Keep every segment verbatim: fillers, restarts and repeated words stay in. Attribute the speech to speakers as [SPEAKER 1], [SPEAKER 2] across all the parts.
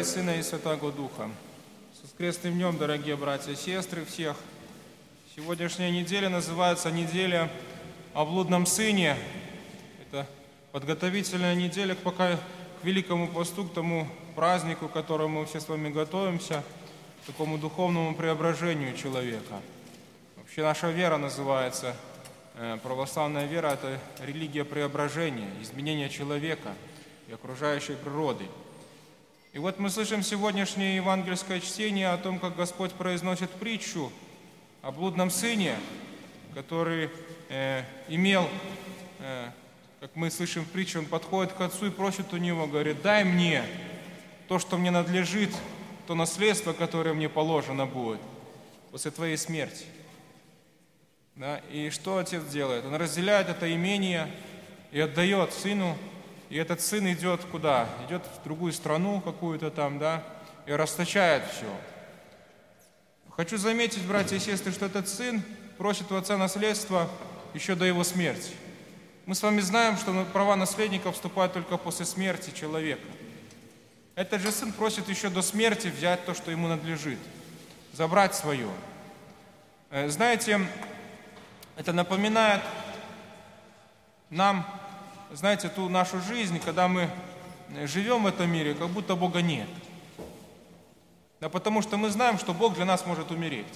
[SPEAKER 1] Сына и Святаго Духа. С воскресным днем, дорогие братья и сестры, всех. Сегодняшняя неделя называется «Неделя о блудном сыне». Это подготовительная неделя к, пока, к Великому посту, к тому празднику, к которому мы все с вами готовимся, к такому духовному преображению человека. Вообще наша вера называется, православная вера – это религия преображения, изменения человека и окружающей природы. И вот мы слышим сегодняшнее евангельское чтение о том, как Господь произносит притчу о блудном сыне, который э, имел, э, как мы слышим в притче, он подходит к отцу и просит у него, говорит: «Дай мне то, что мне надлежит, то наследство, которое мне положено будет после твоей смерти». Да? И что отец делает? Он разделяет это имение и отдает сыну. И этот сын идет куда? Идет в другую страну какую-то там, да, и расточает все. Хочу заметить, братья и сестры, что этот сын просит у отца наследство еще до его смерти. Мы с вами знаем, что права наследника вступают только после смерти человека. Этот же сын просит еще до смерти взять то, что ему надлежит, забрать свое. Знаете, это напоминает нам, знаете, ту нашу жизнь, когда мы живем в этом мире, как будто Бога нет. Да потому что мы знаем, что Бог для нас может умереть.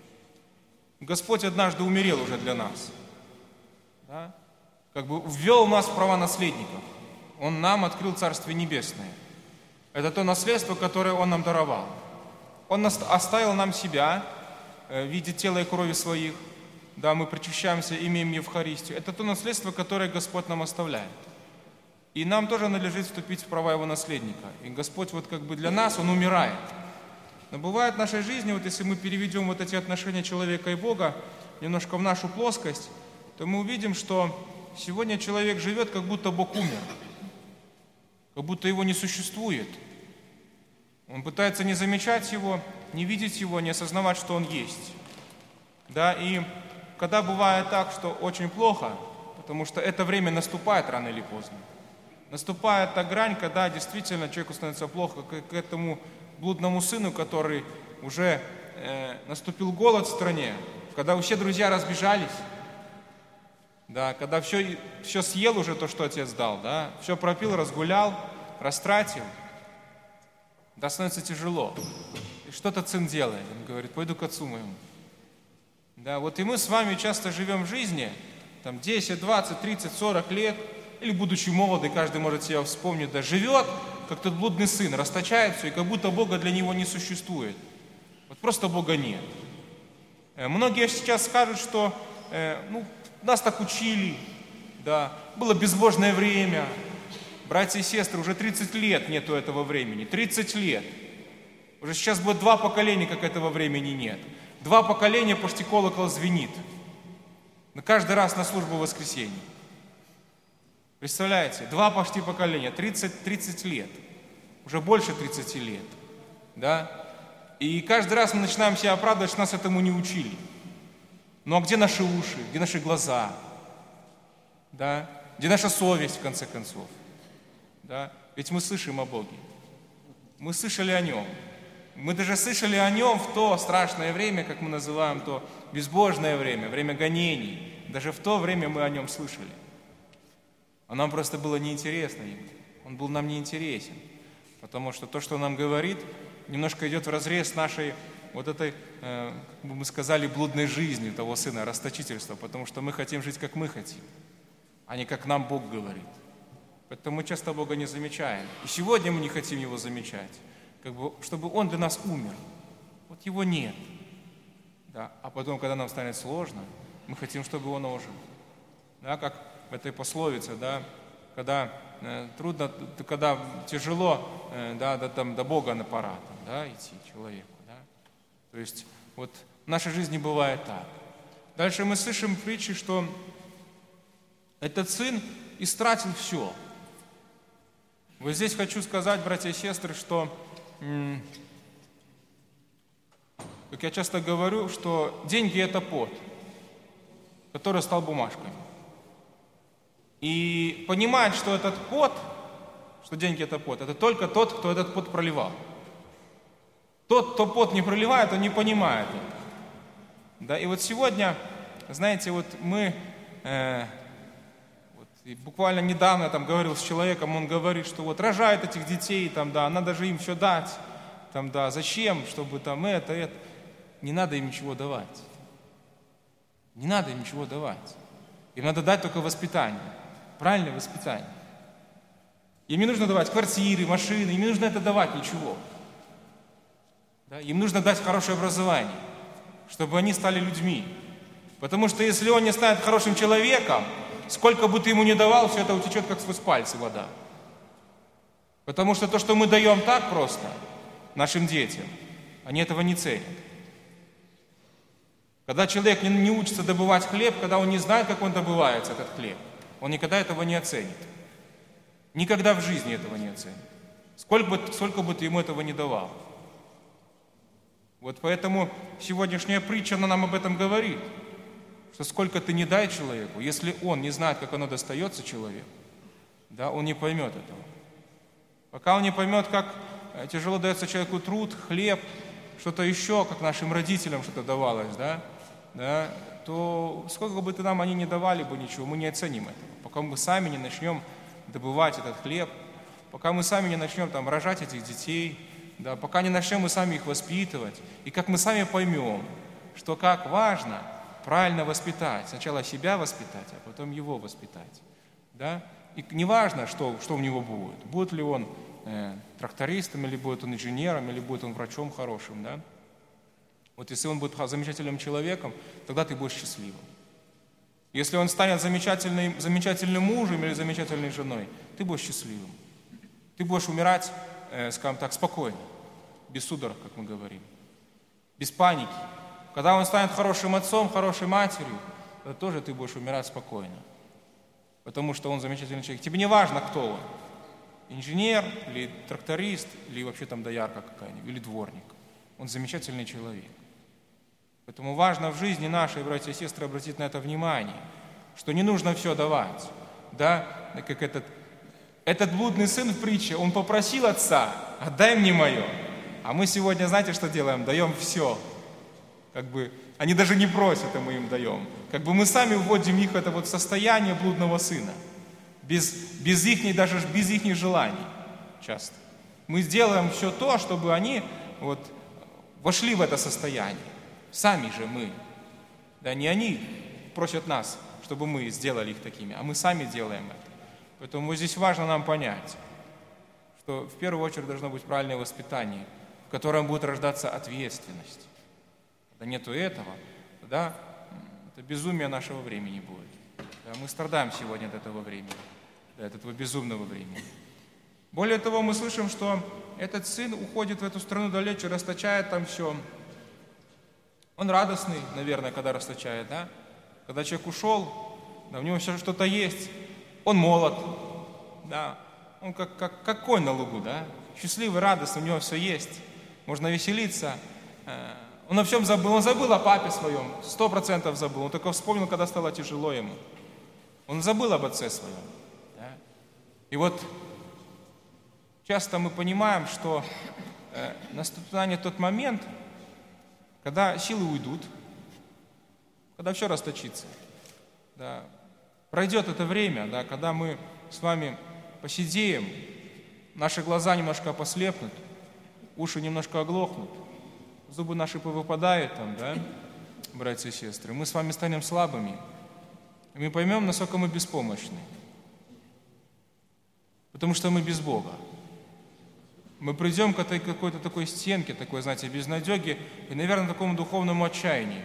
[SPEAKER 1] Господь однажды умерел уже для нас. Да? Как бы ввел нас в права наследников. Он нам открыл Царствие Небесное. Это то наследство, которое Он нам даровал. Он оставил нам себя в виде тела и крови своих. Да, мы причащаемся, имеем Евхаристию. Это то наследство, которое Господь нам оставляет. И нам тоже надлежит вступить в права Его наследника. И Господь вот как бы для нас, Он умирает. Но бывает в нашей жизни, вот если мы переведем вот эти отношения человека и Бога немножко в нашу плоскость, то мы увидим, что сегодня человек живет, как будто Бог умер. Как будто Его не существует. Он пытается не замечать Его, не видеть Его, не осознавать, что Он есть. Да, и когда бывает так, что очень плохо, потому что это время наступает рано или поздно, наступает та грань, когда действительно человеку становится плохо, к, к этому блудному сыну, который уже э, наступил голод в стране, когда все друзья разбежались, да, когда все, все съел уже то, что отец дал, да, все пропил, разгулял, растратил, да, становится тяжело. И что этот сын делает? Он говорит: пойду к отцу моему. Да, вот и мы с вами часто живем в жизни, там десять, двадцать, тридцать, сорок лет, или будучи молодый, каждый может себя вспомнить, да, живет, как тот блудный сын, расточает все, и как будто Бога для него не существует. Вот просто Бога нет. Многие сейчас скажут, что э, ну, нас так учили, да, было безбожное время. Братья и сестры, уже тридцать лет нету этого времени, тридцать лет. Уже сейчас будет два поколения, как этого времени нет. Два поколения почти колокол звенит. Но каждый раз на службу в воскресенье. Представляете? Два почти поколения, тридцать, тридцать лет. Уже больше тридцати лет. Да? И каждый раз мы начинаем себя оправдывать, что нас этому не учили. Ну а где наши уши? Где наши глаза? Да? Где наша совесть, в конце концов? Да? Ведь мы слышим о Боге. Мы слышали о Нем. Мы даже слышали о Нем в то страшное время, как мы называем то безбожное время, время гонений. Даже в то время мы о Нем слышали. А нам просто было неинтересно Ему. Он был нам неинтересен. Потому что то, что Он нам говорит, немножко идет вразрез с нашей вот этой, э, как бы мы сказали, блудной жизнью того сына, расточительства. Потому что мы хотим жить, как мы хотим, а не как нам Бог говорит. Поэтому мы часто Бога не замечаем. И сегодня мы не хотим Его замечать. Как бы, чтобы Он для нас умер. Вот Его нет. Да? А потом, когда нам станет сложно, мы хотим, чтобы Он ожил. Да? Как в этой пословице, да? Когда э, трудно, когда тяжело, э, да, до, там, до Бога на пора там, да, идти человеку. Да? То есть вот в нашей жизни бывает так. Дальше мы слышим в притче, что этот сын истратил все. Вот здесь хочу сказать, братья и сестры, что как я часто говорю, что деньги – это пот, который стал бумажкой. И понимать, что этот пот, что деньги – это пот, это только тот, кто этот пот проливал. Тот, кто пот не проливает, он не понимает это. Да, и вот сегодня, знаете, вот мы, э, вот, и буквально недавно я там говорил с человеком, он говорит, что вот рожает этих детей, там, да, надо же им все дать, там, да, зачем, чтобы там это, это. Не надо им ничего давать. Не надо им ничего давать. Им надо дать только воспитание, правильное воспитание. Им не нужно давать квартиры, машины, им не нужно это давать ничего. Да? Им нужно дать хорошее образование, чтобы они стали людьми. Потому что если он не станет хорошим человеком, сколько бы ты ему ни давал, все это утечет, как сквозь пальцы вода. Потому что то, что мы даем так просто нашим детям, они этого не ценят. Когда человек не, не учится добывать хлеб, когда он не знает, как он добывается, этот хлеб, он никогда этого не оценит. Никогда в жизни этого не оценит. Сколько бы, сколько бы ты ему этого не давал. Вот поэтому сегодняшняя притча, она нам об этом говорит. Что сколько ты не дай человеку, если он не знает, как оно достается человеку, да, он не поймет этого. Пока он не поймет, как тяжело дается человеку труд, хлеб, что-то еще, как нашим родителям что-то давалось, да, да, то сколько бы ты нам они не давали бы ничего, мы не оценим этого. Пока мы сами не начнем добывать этот хлеб, пока мы сами не начнем там рожать этих детей, да, пока не начнем мы сами их воспитывать, и как мы сами поймем, что как важно правильно воспитать, сначала себя воспитать, а потом его воспитать, да, и не важно, что, что у него будет, будет ли он э, трактористом, или будет он инженером, или будет он врачом хорошим, да. Вот если он будет замечательным человеком, тогда ты будешь счастливым. Если он станет замечательным, замечательным мужем или замечательной женой, ты будешь счастливым. Ты будешь умирать, э, скажем так, спокойно, без судорог, как мы говорим, без паники. Когда он станет хорошим отцом, хорошей матерью, то тоже ты будешь умирать спокойно. Потому что он замечательный человек. Тебе не важно, кто он. Инженер, или тракторист, или вообще там доярка какая-нибудь, или дворник. Он замечательный человек. Поэтому важно в жизни нашей, братья и сестры, обратить на это внимание, что не нужно все давать. Да? Как этот, этот блудный сын в притче, он попросил отца: отдай мне мое. А мы сегодня, знаете, что делаем? Даем все. Как бы они даже не просят, а мы им даем. Как бы мы сами вводим их в это вот состояние блудного сына. Без, без их, даже без их желаний часто. Мы сделаем все то, чтобы они вот вошли в это состояние. Сами же мы. Да, не они просят нас, чтобы мы сделали их такими, а мы сами делаем это. Поэтому здесь важно нам понять, что в первую очередь должно быть правильное воспитание, в котором будет рождаться ответственность. Когда нету этого, да, это безумие нашего времени будет. Да, мы страдаем сегодня от этого времени, да, от этого безумного времени. Более того, мы слышим, что этот сын уходит в эту страну далече, расточает там все. Он радостный, наверное, когда расточает, да? Когда человек ушел, да, у него все что-то есть, он молод, да, он как, как, как конь на лугу, да, счастливый, радостный, у него все есть, можно веселиться. Он о всем забыл, он забыл о папе своем, сто процентов забыл, он только вспомнил, когда стало тяжело ему. Он забыл об отце своем. Да? И вот часто мы понимаем, что э, настанет тот момент, когда силы уйдут, когда все расточится. Да. Пройдет это время, да, когда мы с вами посидеем, наши глаза немножко послепнут, уши немножко оглохнут, зубы наши повыпадают, там, да, братья и сестры. Мы с вами станем слабыми, и мы поймем, насколько мы беспомощны. Потому что мы без Бога. Мы придем к этой какой-то такой стенке, такой, знаете, безнадеги и, наверное, такому духовному отчаянию.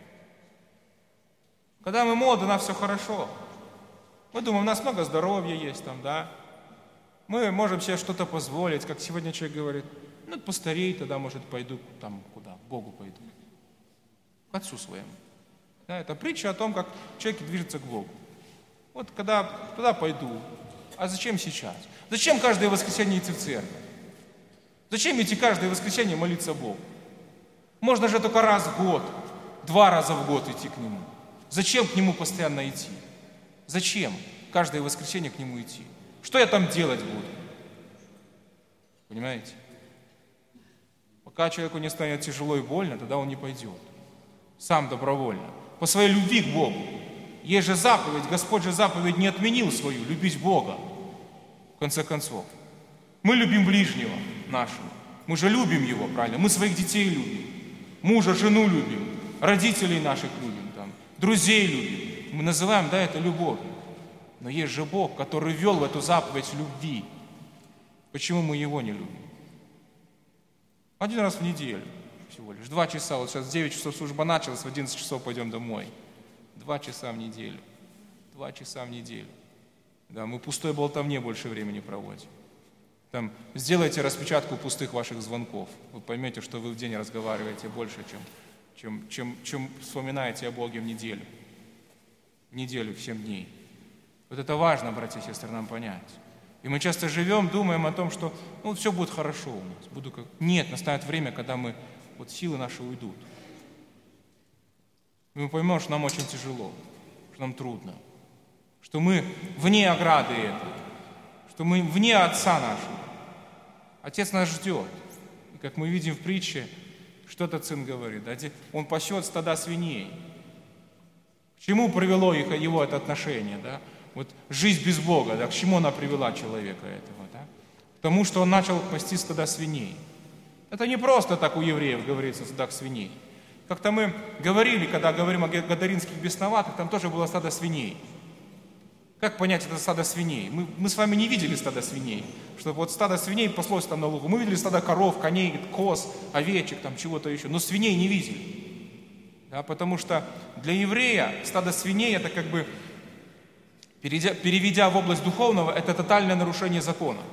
[SPEAKER 1] Когда мы молоды, у нас все хорошо. Мы думаем, у нас много здоровья есть там, да. Мы можем себе что-то позволить, как сегодня человек говорит, ну, постарею, тогда, может, пойду там куда, к Богу пойду. К Отцу своему. Да, это притча о том, как человек движется к Богу. Вот когда туда пойду, а зачем сейчас? Зачем каждое воскресенье идти в церковь? Зачем идти каждое воскресенье молиться Богу? Можно же только раз в год, два раза в год идти к Нему. Зачем к Нему постоянно идти? Зачем каждое воскресенье к Нему идти? Что я там делать буду? Понимаете? Пока человеку не станет тяжело и больно, тогда он не пойдет. Сам добровольно. По своей любви к Богу. Есть же заповедь, Господь же заповедь не отменил свою, любить Бога. В конце концов. Мы любим ближнего нашего. Мы же любим его, правильно? Мы своих детей любим. Мужа, жену любим. Родителей наших любим. Там, друзей любим. Мы называем, да, это любовью. Но есть же Бог, который ввел в эту заповедь любви. Почему мы его не любим? Один раз в неделю всего лишь. Два часа. Вот сейчас в девять часов служба началась, в одиннадцать часов пойдем домой. Два часа в неделю. Два часа в неделю. Да, мы пустой болтовне больше времени проводим. Там, сделайте распечатку пустых ваших звонков. Вы поймете, что вы в день разговариваете больше, чем, чем, чем, чем вспоминаете о Боге в неделю. В неделю, в семь дней. Вот это важно, братья и сестры, нам понять. И мы часто живем, думаем о том, что ну, все будет хорошо у нас. Буду как... Нет, настанет время, когда мы, вот силы наши уйдут. И мы поймем, что нам очень тяжело, что нам трудно, что мы вне ограды этой, что мы вне Отца нашего. Отец нас ждет. И как мы видим в притче, что этот сын говорит, да, он пасет стада свиней. К чему привело их, его это отношение, да? Вот жизнь без Бога, да, к чему она привела человека этого, да? К тому, что он начал пасти стада свиней. Это не просто так у евреев говорится, стадах свиней. Как-то мы говорили, когда говорим о гадаринских бесноватых, там тоже было стадо свиней. Как понять это стадо свиней? Мы, мы с вами не видели стадо свиней. Что вот стадо свиней паслось там на лугу. Мы видели стадо коров, коней, коз, овечек, там чего-то еще. Но свиней не видели. Да, потому что для еврея стадо свиней это как бы, перейдя, переведя в область духовного, это тотальное нарушение закона.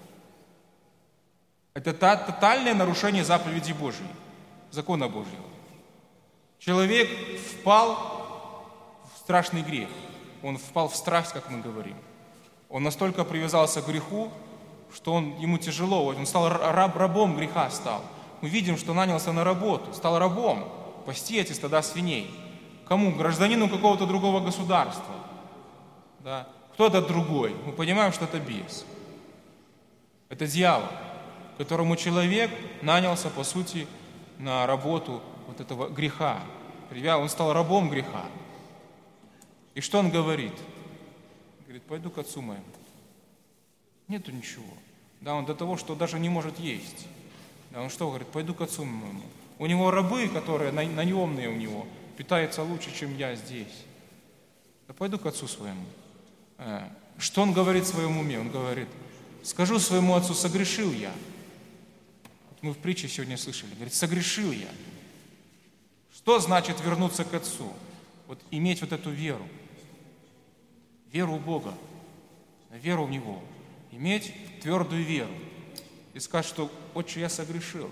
[SPEAKER 1] Это тотальное нарушение заповедей Божьей, закона Божьего. Человек впал в страшный грех. Он впал в страсть, как мы говорим. Он настолько привязался к греху, что он, ему тяжело. Он стал раб, рабом греха стал. Мы видим, что нанялся на работу, стал рабом пасти эти стада свиней. Кому? Гражданину какого-то другого государства. Да? Кто это другой? Мы понимаем, что это бес. Это дьявол, которому человек нанялся, по сути, на работу вот этого греха. Он стал рабом греха. И что он говорит? Говорит, пойду к отцу моему. Нету ничего. Да, он до того, что даже не может есть. Да, он что говорит? Пойду к отцу моему. У него рабы, которые наемные у него, питаются лучше, чем я здесь. Да пойду к отцу своему. Что он говорит в своем уме? Он говорит, скажу своему отцу, согрешил я. Мы в притче сегодня слышали. Говорит, согрешил я. Что значит вернуться к отцу? Вот иметь вот эту веру. Веру в Бога. Веру в Него. Иметь твердую веру. И сказать, что отче, я согрешил.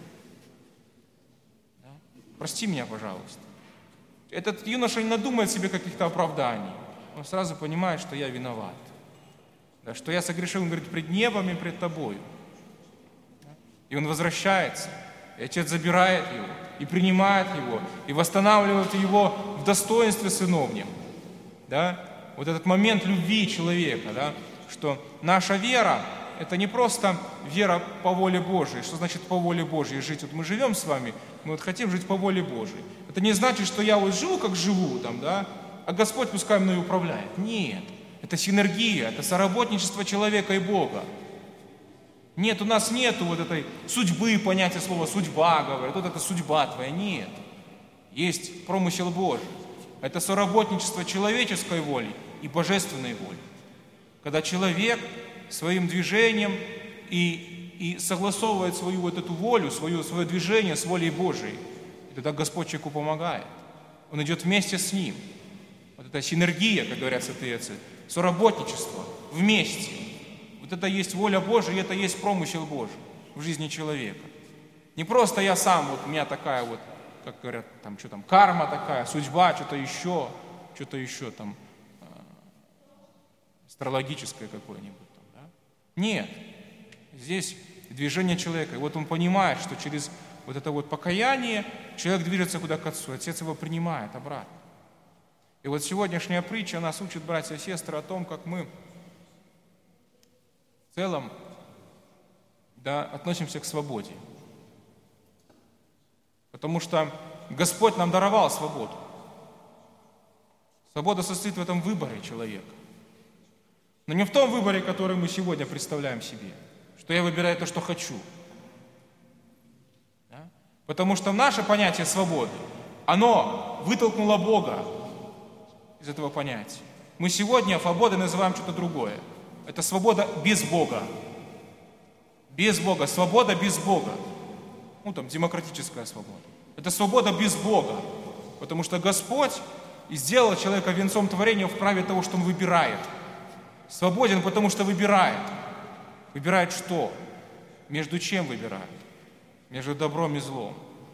[SPEAKER 1] Да? Прости меня, пожалуйста. Этот юноша не надумает себе каких-то оправданий. Он сразу понимает, что я виноват. Да, что я согрешил, он говорит, пред небом и пред тобою. Да? И он возвращается. И отец забирает его, и принимает его, и восстанавливает его в достоинстве сыновнем. Да? Вот этот момент любви человека, да? Что наша вера, это не просто вера по воле Божией. Что значит по воле Божией жить? Вот мы живем с вами, мы вот хотим жить по воле Божией. Это не значит, что я вот живу, как живу, там, да? А Господь пускай мной управляет. Нет, это синергия, это соработничество человека и Бога. Нет, у нас нету вот этой судьбы, понятия слова судьба, говорят, вот это судьба твоя. Нет. Есть промысел Божий. Это соработничество человеческой воли и божественной воли. Когда человек своим движением и, и согласовывает свою вот эту волю, свое, свое движение с волей Божией, и тогда Господь человеку помогает. Он идет вместе с ним. Вот эта синергия, как говорят святые отцы, соработничество вместе. Вот это есть воля Божия, и это есть промысел Божий в жизни человека. Не просто я сам, вот у меня такая вот, как говорят, там, что там, карма такая, судьба, что-то еще, что-то еще там, э, астрологическое какое-нибудь там, да? Нет. Здесь движение человека. И вот он понимает, что через вот это вот покаяние человек движется куда к Отцу, Отец его принимает обратно. И вот сегодняшняя притча нас учит, братья и сестры, о том, как мы в целом, да, относимся к свободе. Потому что Господь нам даровал свободу. Свобода состоит в этом выборе человека. Но не в том выборе, который мы сегодня представляем себе, что я выбираю то, что хочу. Да? Потому что наше понятие свободы, оно вытолкнуло Бога из этого понятия. Мы сегодня свободой называем что-то другое. Это свобода без Бога. Без Бога. Свобода без Бога. Ну, там, демократическая свобода. Это свобода без Бога. Потому что Господь и сделал человека венцом творения в праве того, что он выбирает. Свободен, потому что выбирает. Выбирает что? Между чем выбирает? Между добром и злом.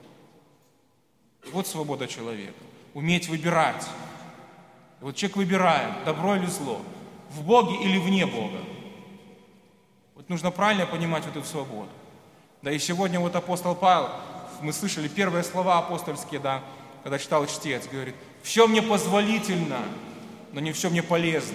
[SPEAKER 1] Вот свобода человека. Уметь выбирать. И вот человек выбирает, добро или зло. В Боге или вне Бога. Вот нужно правильно понимать вот эту свободу. Да и сегодня вот апостол Павел, мы слышали первые слова апостольские, да, когда читал чтец, говорит: «Все мне позволительно, но не все мне полезно».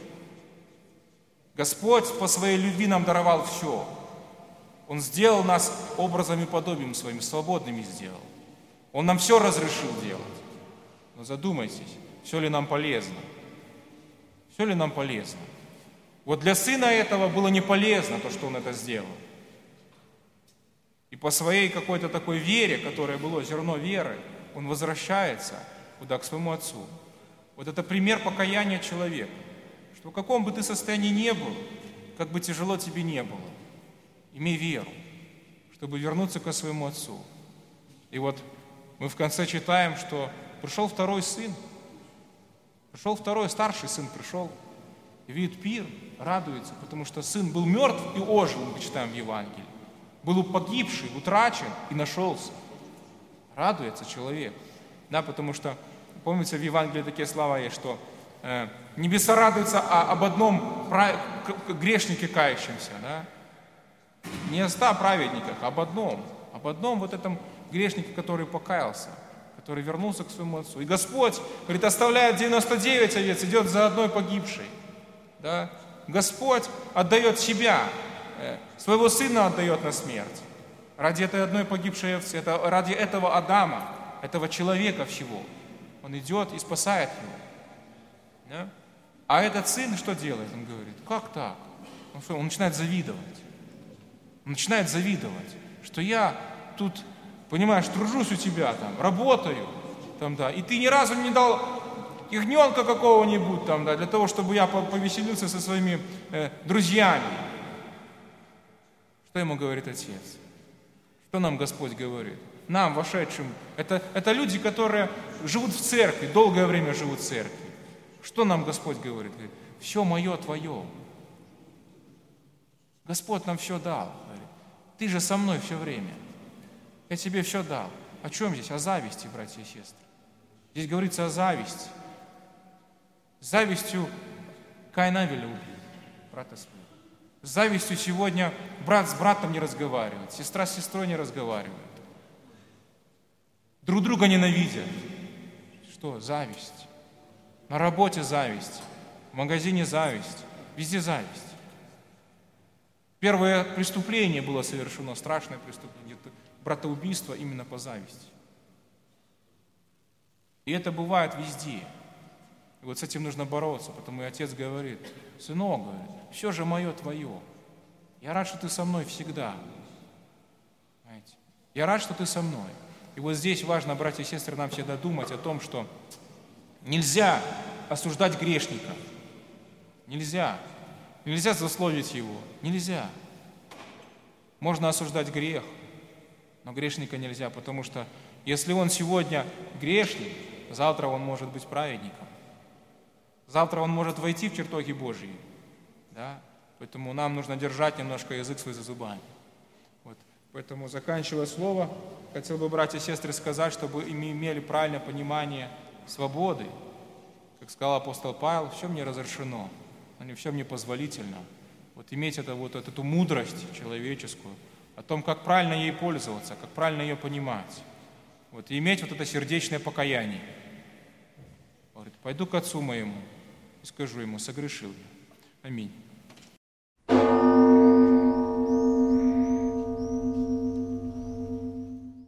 [SPEAKER 1] Господь по своей любви нам даровал все. Он сделал нас образом и подобием своим, свободными сделал. Он нам все разрешил делать. Но задумайтесь, все ли нам полезно? Все ли нам полезно? Вот для сына этого было не полезно то, что он это сделал. И по своей какой-то такой вере, которая было зерно веры, он возвращается куда? К своему отцу. Вот это пример покаяния человека. Что в каком бы ты состоянии ни был, как бы тяжело тебе не было, имей веру, чтобы вернуться к своему отцу. И вот мы в конце читаем, что пришел второй сын, пришел второй, старший сын пришел, и видит пир, радуется, потому что сын был мертв и ожил, мы читаем в Евангелии. Был погибший, утрачен и нашелся. Радуется человек. Да, потому что, помните, в Евангелии такие слова есть, что э, небеса радуются а, об одном прав... грешнике кающемся. Да? Не о ста праведниках, а об одном. Об одном вот этом грешнике, который покаялся, который вернулся к своему отцу. И Господь, говорит, оставляет девяносто девять овец, идет за одной погибшей. Да? Господь отдает себя, своего сына отдает на смерть. Ради этой одной погибшей овцы, это, ради этого Адама, этого человека всего. Он идет и спасает его. Да? А этот сын что делает? Он говорит: как так? Он, что, он начинает завидовать. Он начинает завидовать, что я тут, понимаешь, тружусь у тебя, там, работаю, там, да, и ты ни разу не дал ягненка какого-нибудь, там, да, для того, чтобы я повеселился со своими э, друзьями. Что ему говорит отец? Что нам Господь говорит? Нам, вошедшим. Это, это люди, которые живут в церкви, долгое время живут в церкви. Что нам Господь говорит? Говорит: все мое твое. Господь нам все дал. Говорит: ты же со мной все время. Я тебе все дал. О чем здесь? О зависти, братья и сестры. Здесь говорится о зависти. С завистью Каин Авеля убил, брата своего. С завистью сегодня брат с братом не разговаривает, сестра с сестрой не разговаривает. Друг друга ненавидят. Что? Зависть. На работе зависть, в магазине зависть, везде зависть. Первое преступление было совершено, страшное преступление, это братоубийство именно по зависти. И это бывает везде. И вот с этим нужно бороться, потому и отец говорит: сынок, говорит, все же мое твое. Я рад, что ты со мной всегда. Знаете? Я рад, что ты со мной. И вот здесь важно, братья и сестры, нам всегда думать о том, что нельзя осуждать грешника. Нельзя. Нельзя злословить его. Нельзя. Можно осуждать грех, но грешника нельзя, потому что если он сегодня грешник, завтра он может быть праведником. Завтра он может войти в чертоги Божьи. Да? Поэтому нам нужно держать немножко язык свой за зубами. Вот. Поэтому, заканчивая слово, хотел бы, братья и сестры, сказать, чтобы мы имели правильное понимание свободы. Как сказал апостол Павел: все мне разрешено, но не все мне позволительно. Вот иметь это, вот, эту мудрость человеческую, о том, как правильно ей пользоваться, как правильно ее понимать. Вот, и иметь вот это сердечное покаяние. Говорит: пойду к отцу моему и скажу ему: согрешил я. Аминь.